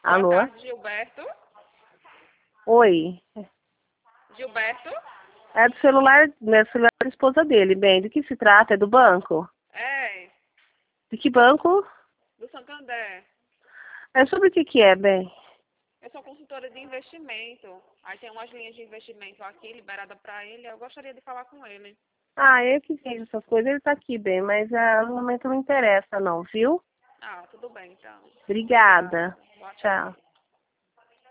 Boa Alô? tarde, Gilberto. Oi. Gilberto? É do celular, né, celular da esposa dele, bem. Do que se trata? É do banco? É, De que banco? do Santander. É sobre o que é, bem? Eu sou consultora de investimento. Aí tem umas linhas de investimento aqui liberada para ele. Eu gostaria de falar com ele. Ah, eu que vejo essas coisas, ele tá aqui, bem, mas no momento não interessa não, viu? Ah, tudo bem, então. Obrigada. Obrigada. Boa Tchau. tarde.